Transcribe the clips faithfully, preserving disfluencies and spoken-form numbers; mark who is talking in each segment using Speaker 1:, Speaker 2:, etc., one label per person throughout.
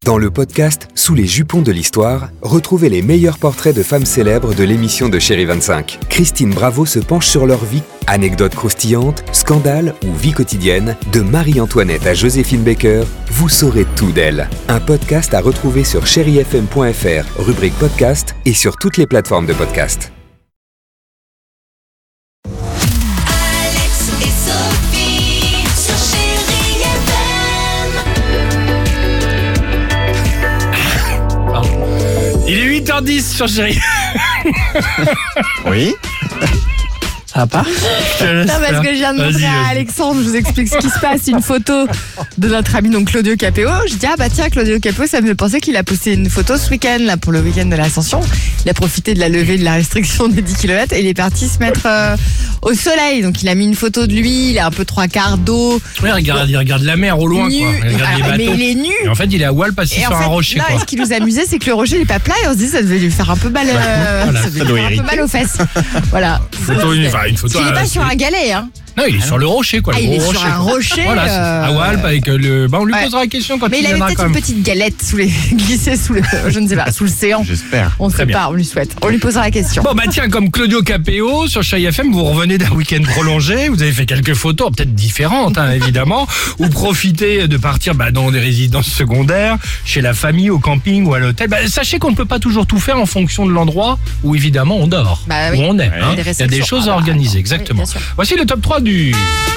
Speaker 1: Dans le podcast Sous les jupons de l'histoire, retrouvez les meilleurs portraits de femmes célèbres de l'émission de Chérie vingt-cinq. Christine Bravo se penche sur leur vie, anecdotes croustillantes, scandales ou vie quotidienne, de Marie-Antoinette à Joséphine Baker, vous saurez tout d'elle. Un podcast à retrouver sur chéri f m point f r, rubrique podcast et sur toutes les plateformes de podcast.
Speaker 2: Il est huit heures dix sur Chérie.
Speaker 3: Oui.
Speaker 2: Ça va pas?
Speaker 4: Non, parce que je viens de montrer à Alexandre, je vous explique ce qui se passe, une photo de notre ami donc Claudio Capéo. Je dis, ah bah tiens, Claudio Capéo, ça me fait penser qu'il a posté une photo ce week-end, là, pour le week-end de l'Ascension. Il a profité de la levée de la restriction des dix kilomètres et il est parti se mettre euh, au soleil. Donc il a mis une photo de lui, il est un peu trois quarts d'eau.
Speaker 2: Oui, regarde, il regarde la mer au loin,
Speaker 4: nu.
Speaker 2: quoi. Il regarde
Speaker 4: Alors,
Speaker 2: les bateaux.
Speaker 4: mais il est nu.
Speaker 2: Et en fait, il est à Wall passé
Speaker 4: Et
Speaker 2: sur
Speaker 4: en fait,
Speaker 2: un rocher,
Speaker 4: là,
Speaker 2: quoi.
Speaker 4: ce qui nous amusait, c'est que le rocher n'est pas plat et on se dit, ça devait lui faire un peu mal, euh,
Speaker 2: Voilà,
Speaker 4: ça devait
Speaker 2: ça
Speaker 4: lui
Speaker 2: doit
Speaker 4: faire un peu
Speaker 2: irriter.
Speaker 4: mal aux fesses. Voilà.
Speaker 2: Photo, une, enfin, une photo.
Speaker 4: Il n'est
Speaker 2: euh,
Speaker 4: pas sur
Speaker 2: c'est-
Speaker 4: un galet, hein.
Speaker 2: Non, il est sur le rocher, quoi.
Speaker 4: Ah,
Speaker 2: le
Speaker 4: il
Speaker 2: gros
Speaker 4: est sur
Speaker 2: rocher,
Speaker 4: un
Speaker 2: quoi.
Speaker 4: rocher.
Speaker 2: Voilà, c'est
Speaker 4: euh,
Speaker 2: à Walp avec le. Bah, on lui
Speaker 4: ouais.
Speaker 2: posera la question quand
Speaker 4: Mais
Speaker 2: il
Speaker 4: il avait
Speaker 2: viendra
Speaker 4: peut-être
Speaker 2: quand
Speaker 4: une
Speaker 2: même.
Speaker 4: petite galette sous les glissée sous le, je ne sais pas, sous le séant.
Speaker 3: J'espère.
Speaker 4: On ne
Speaker 2: Très
Speaker 4: sait
Speaker 2: bien.
Speaker 4: pas, on lui souhaite. On lui posera la question.
Speaker 2: Bon bah tiens, comme Claudio Capéo sur Chérie F M, vous revenez d'un week-end prolongé, vous avez fait quelques photos, peut-être différentes hein, évidemment, ou profitez de partir bah, dans des résidences secondaires, chez la famille, au camping ou à l'hôtel. Bah, sachez qu'on ne peut pas toujours tout faire en fonction de l'endroit où évidemment on dort,
Speaker 4: Bah oui.
Speaker 2: où on est. hein.
Speaker 4: Des
Speaker 2: Il y a des
Speaker 4: réceptions.
Speaker 2: choses
Speaker 4: Ah
Speaker 2: à
Speaker 4: bah,
Speaker 2: organiser,
Speaker 4: attends.
Speaker 2: exactement.
Speaker 4: Oui, bien sûr.
Speaker 2: Voici le top trois du...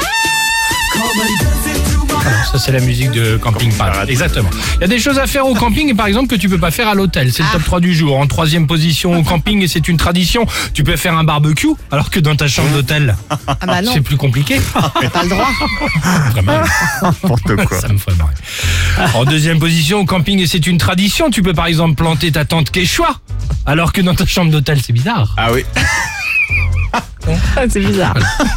Speaker 2: Alors, ça c'est la musique de Camping Parade. Exactement. Il y a des choses à faire au camping et par exemple que tu peux pas faire à l'hôtel. C'est le
Speaker 4: Ah.
Speaker 2: top trois du jour. En troisième position au camping et c'est une tradition. Tu peux faire un barbecue alors que dans ta chambre d'hôtel,
Speaker 4: Ah bah non,
Speaker 2: c'est plus compliqué.
Speaker 4: t'as pas le droit.
Speaker 2: Vraiment,
Speaker 3: N'importe quoi.
Speaker 2: ça me ferait marrer. En deuxième position au camping et c'est une tradition. Tu peux par exemple planter ta tente quechua alors que dans ta chambre d'hôtel c'est bizarre.
Speaker 3: Ah oui.
Speaker 4: C'est bizarre.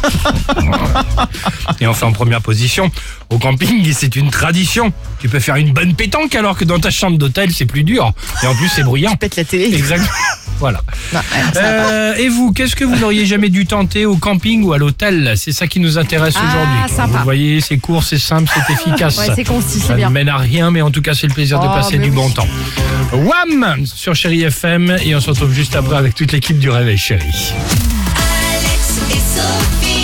Speaker 2: Et enfin en première position au camping et c'est une tradition. Tu peux faire une bonne pétanque alors que dans ta chambre d'hôtel c'est plus dur. Et en plus c'est bruyant.
Speaker 4: Pète la télé.
Speaker 2: Exactement. Voilà.
Speaker 4: Non, ouais, ça va pas.
Speaker 2: Euh, et vous, qu'est-ce que vous n'auriez jamais dû tenter au camping ou à l'hôtel? C'est ça qui nous intéresse
Speaker 4: Ah,
Speaker 2: aujourd'hui.
Speaker 4: sympa.
Speaker 2: Vous voyez, c'est court, c'est simple, c'est efficace.
Speaker 4: Ouais, c'est concis,
Speaker 2: ça
Speaker 4: c'est
Speaker 2: ne
Speaker 4: bien.
Speaker 2: mène à rien, mais en tout cas, c'est le plaisir de
Speaker 4: Oh,
Speaker 2: passer
Speaker 4: mais
Speaker 2: du
Speaker 4: oui.
Speaker 2: bon temps. Wham sur Chérie F M et on se retrouve juste après avec toute l'équipe du Réveil Chérie.
Speaker 5: Alex et Sophie.